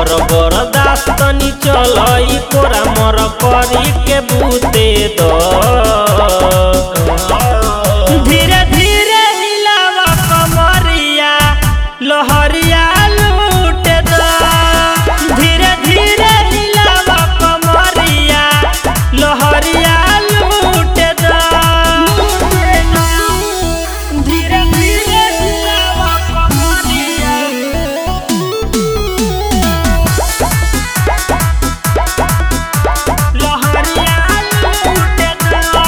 कर बरदास तनी चलई तोरा मर करी के बूते दो। धीरे धीरे हिलावा कमरिया लहरिया लूटे दो। धीरे धीरे हिलावा कमरिया लहरिया लूटे दो। धीरे धीरे हिलावा कमरिया लहरिया लूटे दो।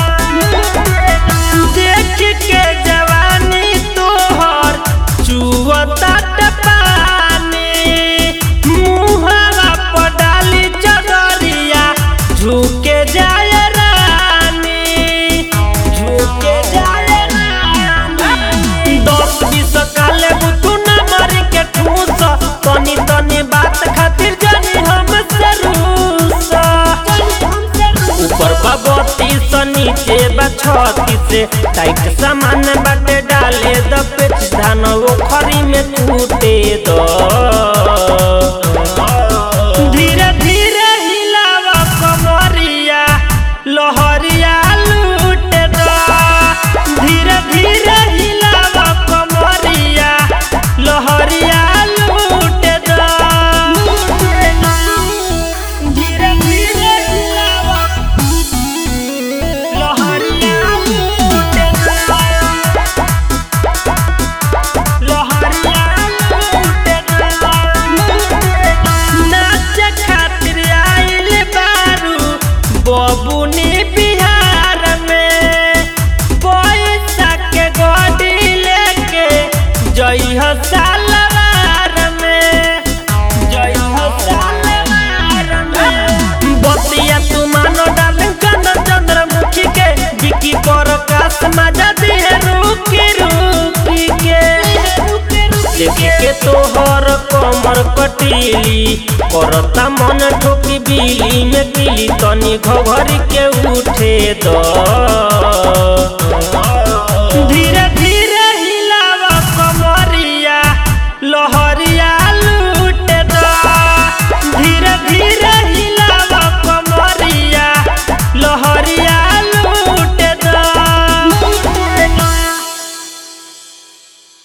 देख के जवानी तोहर चुवता पानी, मुहवा पर डाली चदरिया झुके जाए रानी, झुके जाए रानी। 10-20 काले बुतू न मर के ठूस, तनी तनी बात खातिर जानी हमसे रूस। ऊपर बाबती से नीचे बा 36 टाइट सामान बाटे डाले द पेच धान ओखरी में कूटे दो। धीरे धीरे हिलावा कमरिया लहरिया लूटे दो। धीरे धीरे हिलावा कमरिया लहरिया लूटे दो। धीरे धीरे हिलावा लहरिया लूटे दो। लहरिया लूटे दो। नाच खातिर आइल बारू बबुनी बिहार में, पैसा के गड्डी लेके जइह सालवार में, जइह सालवार में। बतिया तू मानो डाले कन चंद्रमुखी के, बिकी प्रकाश मजा दिए रुकी रुकी के। देख के तोहर कमर कटीली करता मन ठोकी बिली में किली, तनी घघरी के उठे दो।